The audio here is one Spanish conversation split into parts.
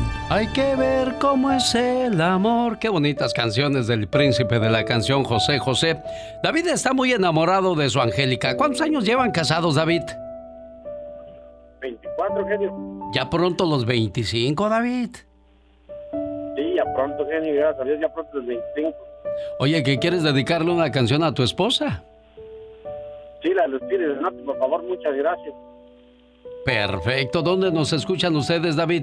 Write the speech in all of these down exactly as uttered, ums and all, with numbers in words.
Hay que ver cómo es el amor. Qué bonitas canciones del príncipe de la canción, José José. David está muy enamorado de su Angélica. ¿Cuántos años llevan casados, David? veinticuatro, genio. Ya pronto los veinticinco, David. Sí, ya pronto, genio. Gracias a Dios, ya pronto los veinticinco. Oye, ¿qué quieres dedicarle una canción a tu esposa? Sí, la de los Tigres del Norte, por favor, muchas gracias. Perfecto. ¿Dónde nos escuchan ustedes, David?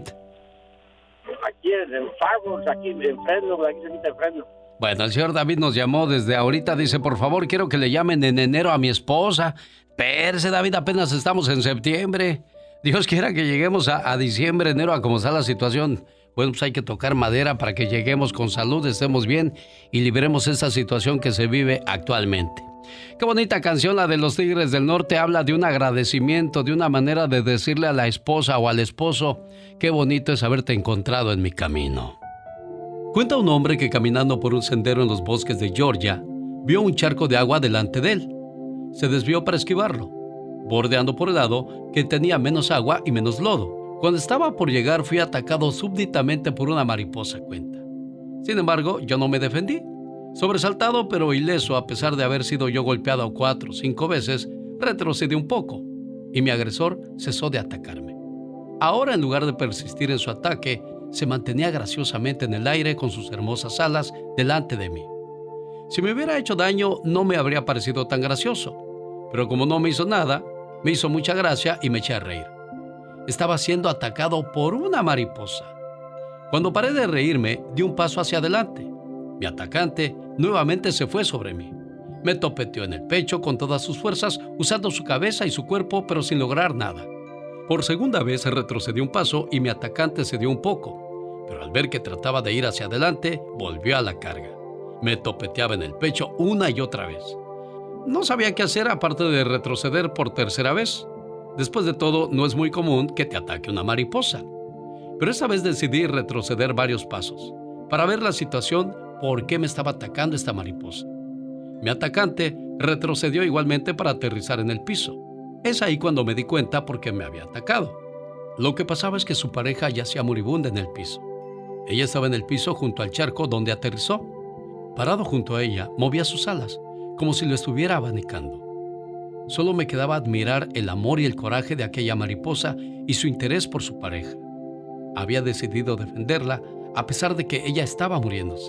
Aquí en Fargo, aquí en Fresno, aquí cerquita de Fresno. Bueno, el señor David nos llamó desde ahorita. Dice, por favor, quiero que le llamen en enero a mi esposa. Espérese, David, apenas estamos en septiembre. Dios quiera que lleguemos a, a diciembre, enero, a cómo está la situación. Bueno, pues hay que tocar madera para que lleguemos con salud, estemos bien y libremos esta situación que se vive actualmente. Qué bonita canción la de los Tigres del Norte. Habla de un agradecimiento, de una manera de decirle a la esposa o al esposo, qué bonito es haberte encontrado en mi camino. Cuenta un hombre que caminando por un sendero en los bosques de Georgia, vio un charco de agua delante de él. Se desvió para esquivarlo, bordeando por el lado que tenía menos agua y menos lodo. Cuando estaba por llegar, fui atacado súbitamente por una mariposa, cuenta. Sin embargo, yo no me defendí. Sobresaltado pero ileso, a pesar de haber sido yo golpeado cuatro o cinco veces, retrocedí un poco y mi agresor cesó de atacarme. Ahora, en lugar de persistir en su ataque, se mantenía graciosamente en el aire con sus hermosas alas delante de mí. Si me hubiera hecho daño, no me habría parecido tan gracioso, pero como no me hizo nada, me hizo mucha gracia y me eché a reír. Estaba siendo atacado por una mariposa. Cuando paré de reírme, di un paso hacia adelante. Mi atacante nuevamente se fue sobre mí. Me topeteó en el pecho con todas sus fuerzas, usando su cabeza y su cuerpo, pero sin lograr nada. Por segunda vez retrocedió un paso y mi atacante cedió un poco, pero al ver que trataba de ir hacia adelante, volvió a la carga. Me topeteaba en el pecho una y otra vez. No sabía qué hacer aparte de retroceder por tercera vez. Después de todo, no es muy común que te ataque una mariposa. Pero esta vez decidí retroceder varios pasos para ver la situación, por qué me estaba atacando esta mariposa. Mi atacante retrocedió igualmente para aterrizar en el piso. Es ahí cuando me di cuenta por qué me había atacado. Lo que pasaba es que su pareja yacía moribunda en el piso. Ella estaba en el piso junto al charco donde aterrizó. Parado junto a ella, movía sus alas, como si lo estuviera abanicando. Solo me quedaba admirar el amor y el coraje de aquella mariposa y su interés por su pareja. Había decidido defenderla a pesar de que ella estaba muriéndose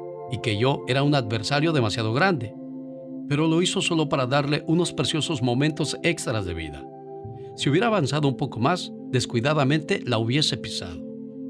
y que yo era un adversario demasiado grande, pero lo hizo solo para darle unos preciosos momentos extras de vida. Si hubiera avanzado un poco más, descuidadamente la hubiese pisado.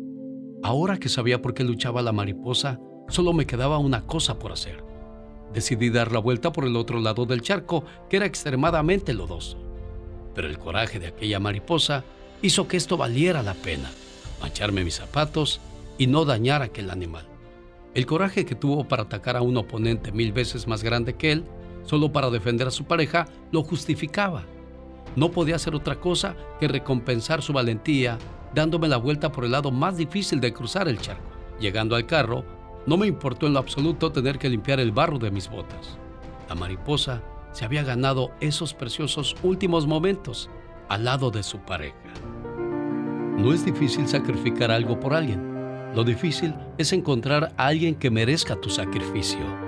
Ahora que sabía por qué luchaba la mariposa, solo me quedaba una cosa por hacer. Decidí dar la vuelta por el otro lado del charco, que era extremadamente lodoso. Pero el coraje de aquella mariposa hizo que esto valiera la pena, mancharme mis zapatos y no dañar a aquel animal. El coraje que tuvo para atacar a un oponente mil veces más grande que él, solo para defender a su pareja, lo justificaba. No podía hacer otra cosa que recompensar su valentía, dándome la vuelta por el lado más difícil de cruzar el charco. Llegando al carro, no me importó en lo absoluto tener que limpiar el barro de mis botas. La mariposa se había ganado esos preciosos últimos momentos al lado de su pareja. No es difícil sacrificar algo por alguien. Lo difícil es encontrar a alguien que merezca tu sacrificio.